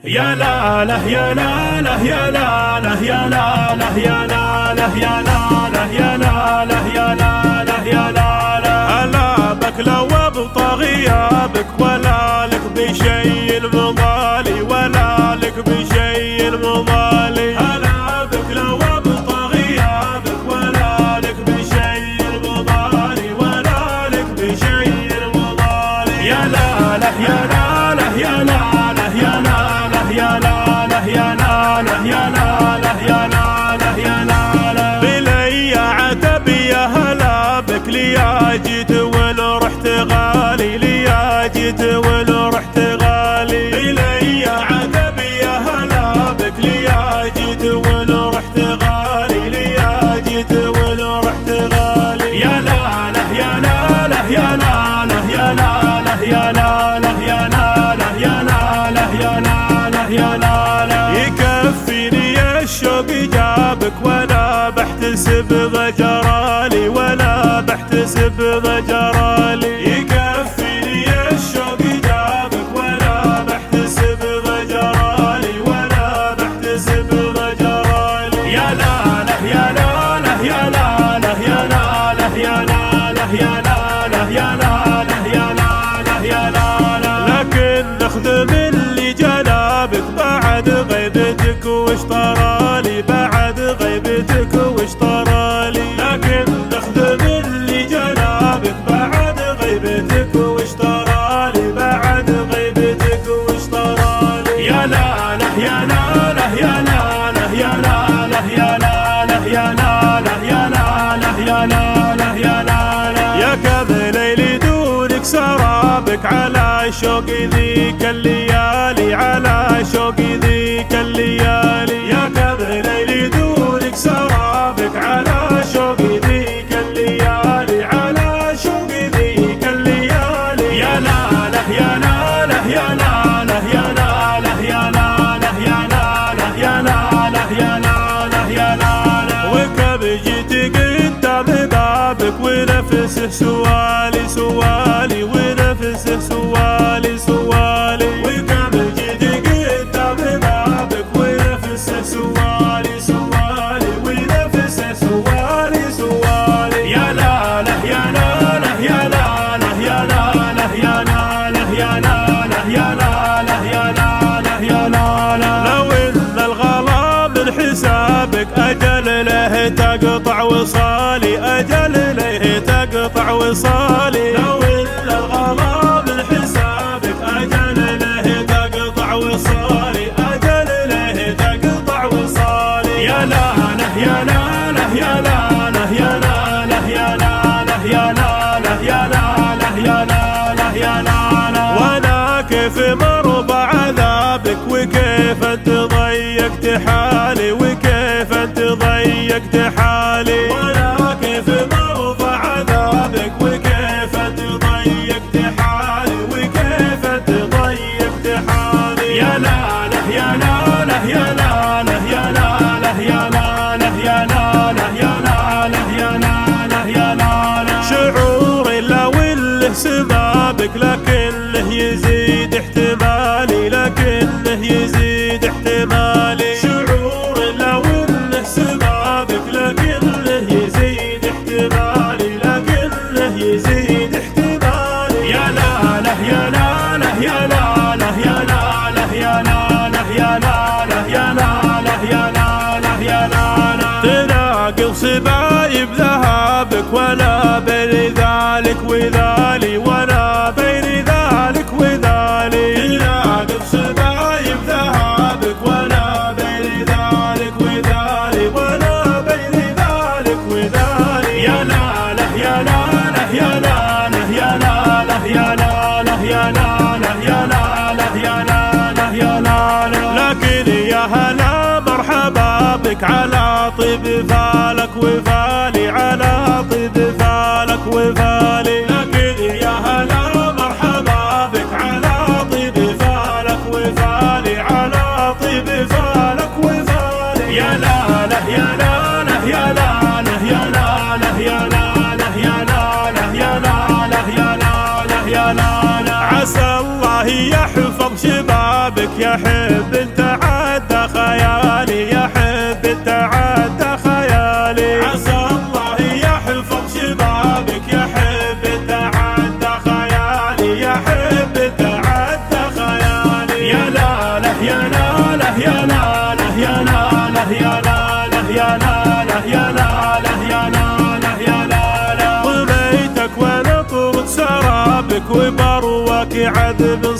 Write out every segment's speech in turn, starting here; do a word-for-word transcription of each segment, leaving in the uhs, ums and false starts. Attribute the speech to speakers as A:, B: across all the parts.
A: يا لا لا يا لا لا يا لا لا يا لا لا يا لا لا يا لا لا يا لا لا يا لا لا يا لا لا ألا بك لو أبطى غيابك ولا لك بشيء المضالي ولا لك بشيء المضالي ألا بك لو أبطى غيابك ولا لك بشيء المضالي ولا لك بشيء المضالي يا لا لا يا لا لا يا لا لا يا لا يا لا لا يا لا لا يا لا لا يا لا لا يا لا لا بلي عتب يا هلا بك ليا جيت ولو رحت غالي ليا جيت ولو رحت غالي بلي عتب يا هلا بك ليا جيت ولو رحت غالي ليا جيت ولو رحت غالي يا لا لا يا لا لا يا لا لا يا لا لا يا لا لا يا لا لا يا لا لا يا لا يا لا لا يكفيني الشوق جابك ولا بحتسب ضجرالي ولا بحتسب ضجرالي يكفيني الشوق جابك ولا بحتسب ضجرالي ولا بحتسب ضجرالي يا لا لا يا لا لا يا لا لا يا لا لا يا لا لا يا لا لا يا لا لا يا لا لا يا لا لا لكن نخدم اللي جنابك بعد غيبتك واشطرالي بعد غيبتك واشطرالي لكن نخدم اللي جنابك بعد غيبتك واشطرالي بعد غيبتك واشطرالي يا لا لا يا لا لا يا لا لا يا لا لا يا لا لا يا لا لا يا لا لا يا لا لا يا لا لا يا كذا ليلي دونك سرابك على شوق ذيك الليالي على شوق ذيك الليالي يا كذا ليلي دونك سرابك على شوق ذيك الليالي على شوق ذيك الليالي يا لا لا يا لا لا يا لا لا يا لا لا يا لا لا يا لا لا يا لا لا يا لا لا يا لا لا وكب جيت قدام بابك ونفسه سوالي سوالي ونفسه سوالي سوالي وكب جيت قدام بابك ونفسه سوالي سوالي ونفسه سوالي سوالي يا لا لا يا لا لا يا لا لا يا لا لا يا لا لا يا لا لا يا لا لا يا لا لا يا لا لا لو ان الغلا من حسابك اجل له تقطع وصالي اجل له تقطع وصالي لو ان الغلا من حسابك اجل له تقطع وصالي اجل له تقطع وصالي يا لا لا يا لا لا يا لا لا يا لا لا يا لا لا يا لا لا يا لا لا يا لا لا يا لا لا وانا كيف مرضى عذابك وكيف انت ضيقت حالي وكيف انت ضيقت حالي وانا كيف مرضى عذابك وكيف انت ضيقت حالي وكيف انت ضيقت حالي يا لا لا يا لا لا يا لا لا يا لا لا يا لا لا يا لا لا يا لا لا يا لا لا يا لا لا شعوري لو اللي سبابك لكنه يزيد احتمالي لكنه يزيد احتمالي شعوري لو اللي سبابك لكنه يزيد احتمالي لكنه يزيد احتمالي يا لا لا يا لا لا يا لا لا يا لا لا يا لا لا يا لا لا يا لا لا يا لا لا يا لا لا تناقض سبايب ذهابك ولا بين ذلك وذالي ولا بين ذلك وذالي تناقض سبايب ذهابك ولا بين ذلك وذالي ولا بين ذلك وذالي يا لا لا يا لا لا يا لا لا يا لا لا يا لا لا يا لا لا يا لا لا يا لا لا يا لا لا لكن يا هلا مرحبا بك على طيب فالك وفالي على طيب فالك وفالي لكن يا هلا مرحبا بك على طيب فالك وفالي على طيب فالك وفالي يا لا لا يا لا لا يا لا لا يا لا لا يا لا لا يا لا لا يا لا لا يا لا لا يا لا لا عسى الله يحفظ شبابك يا حبي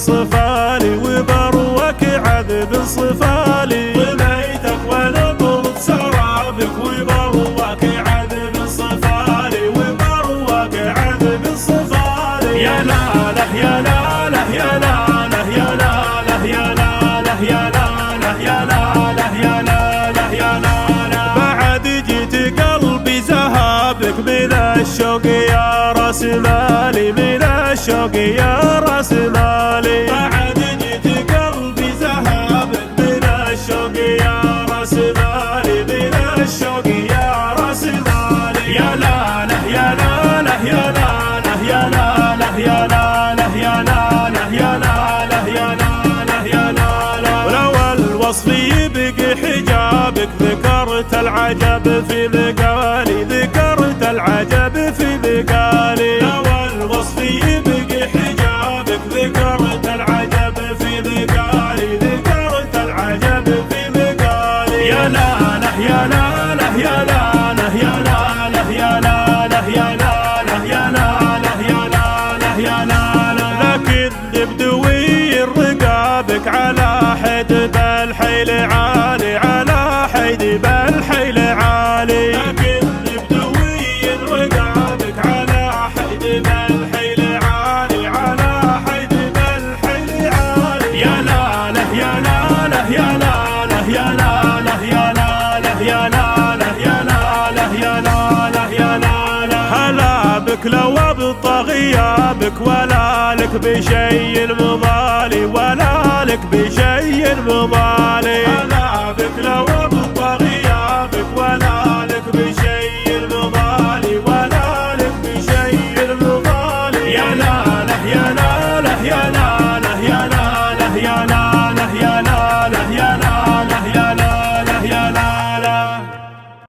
A: صفالي وبروك عذب صفالي وليتك ونبض سرابك وبروك عذب صفالي وبروك عذب صفالي يا لا له يا لا له يا لا له يا لا له يا لا له يا لا له يا لا له يا لا له يا لا بعد جيت قلبي زهابك من الشوق يا راس مالي من الشوق يا راس مالي بعد جيت قلبي زهابك من الشوق يا راس مالي من الشوق يا راس مالي يا لا له يا لا له يا لا له يا لا له يا لا له يا لا له يا لا له يا لا له يا لا ولو الوصف يبقي حجابك ذكرت العجب في مقالي ذكرت العجب في مقالي لو الوصف يبقي حجابك ذكرت العجب في مقالي ذكرت العجب في مقالي يا لا له يا لا له يا لا له يا لا له يا لا له يا لا له يا لا له يا لا له يا لا لكن بدوي رقابك على حد بالحيل عالي على حد بالحيل عالي لكن بدوي رقابك على حد بالحيل عالي على حد بالحيل عالي يا لا له يا لا له يا لا له يا لا له يا لا له يا لا له يا لا له يا لا له يا لا هلا بك لو ابطى غيابك ولا لك بشيء مضالي ولا لك بشيء مضالي هلا بك